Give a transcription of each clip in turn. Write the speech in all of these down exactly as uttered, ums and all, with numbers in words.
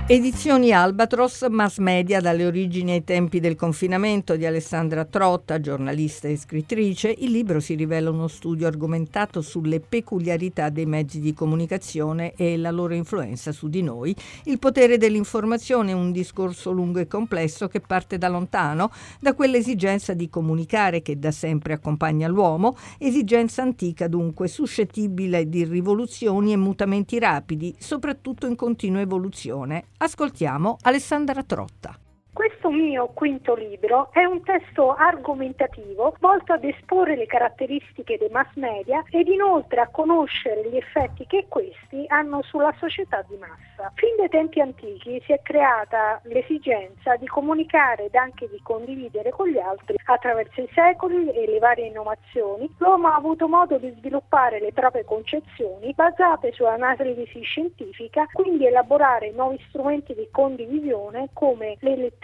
Edizioni Albatros, mass media dalle origini ai tempi del confinamento di Alessandra Trotta, giornalista e scrittrice. Il libro si rivela uno studio argomentato sulle peculiarità dei mezzi di comunicazione e la loro influenza su di noi. Il potere dell'informazione è un discorso lungo e complesso che parte da lontano, da quell'esigenza di comunicare che da sempre accompagna l'uomo, esigenza antica dunque, suscettibile di rivoluzioni e mutamenti rapidi, soprattutto in continua evoluzione. Ascoltiamo Alessandra Trotta. Questo mio quinto libro è un testo argomentativo volto ad esporre le caratteristiche dei mass media ed inoltre a conoscere gli effetti che questi hanno sulla società di massa. Fin dai tempi antichi si è creata l'esigenza di comunicare ed anche di condividere con gli altri. Attraverso i secoli e le varie innovazioni, l'uomo ha avuto modo di sviluppare le proprie concezioni basate sull'analisi scientifica, quindi elaborare nuovi strumenti di condivisione come l'elettricità,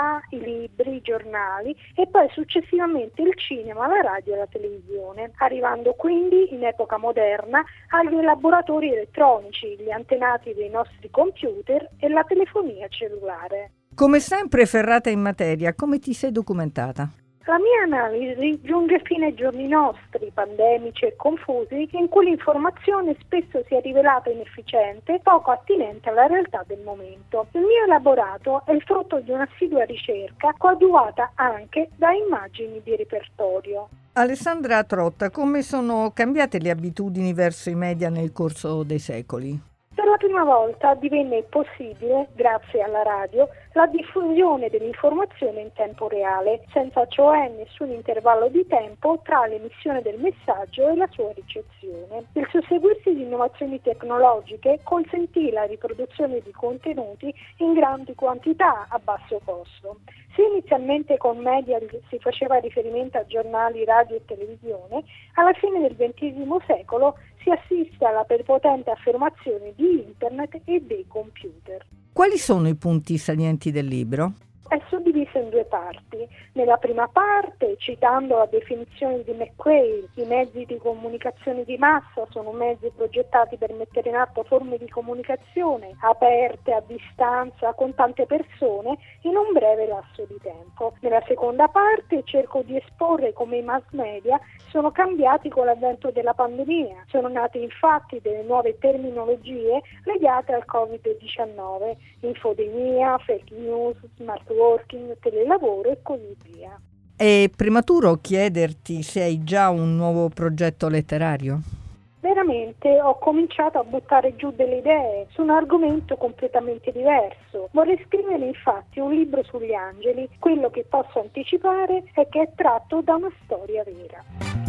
i libri, i giornali e poi successivamente il cinema, la radio e la televisione, arrivando quindi in epoca moderna agli elaboratori elettronici, gli antenati dei nostri computer e la telefonia cellulare. Come sempre ferrata in materia, come ti sei documentata? La mia analisi giunge fino ai giorni nostri, pandemici e confusi, in cui l'informazione spesso si è rivelata inefficiente e poco attinente alla realtà del momento. Il mio elaborato è il frutto di un'assidua ricerca, coadiuvata anche da immagini di repertorio. Alessandra Trotta, come sono cambiate le abitudini verso i media nel corso dei secoli? Per la prima volta divenne possibile, grazie alla radio, la diffusione dell'informazione in tempo reale, senza cioè nessun intervallo di tempo tra l'emissione del messaggio e la sua ricezione. Il susseguirsi di innovazioni tecnologiche consentì la riproduzione di contenuti in grandi quantità a basso costo. Se inizialmente con media si faceva riferimento a giornali, radio e televisione, alla fine del ventesimo secolo si assiste alla prepotente affermazione di internet e dei computer. Quali sono i punti salienti del libro? È suddiviso in due parti. Nella prima parte, citando la definizione di McQuaid, i mezzi di comunicazione di massa sono mezzi progettati per mettere in atto forme di comunicazione aperte a distanza con tante persone in un breve lasso di tempo. Nella seconda parte cerco di esporre come i mass media sono cambiati con l'avvento della pandemia. Sono nate infatti delle nuove terminologie legate al covid diciannove, infodemia, fake news, smart working, telelavoro e così via. È prematuro chiederti se hai già un nuovo progetto letterario? Veramente ho cominciato a buttare giù delle idee su un argomento completamente diverso. Vorrei scrivere infatti un libro sugli angeli. Quello che posso anticipare è che è tratto da una storia vera.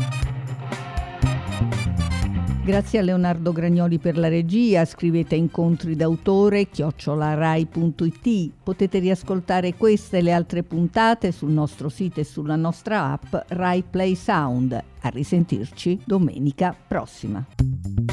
Grazie a Leonardo Gragnoli per la regia. Scrivete a incontri d'autore chiocciola rai punto it. Potete riascoltare queste e le altre puntate sul nostro sito e sulla nostra app Rai Play Sound. A risentirci domenica prossima.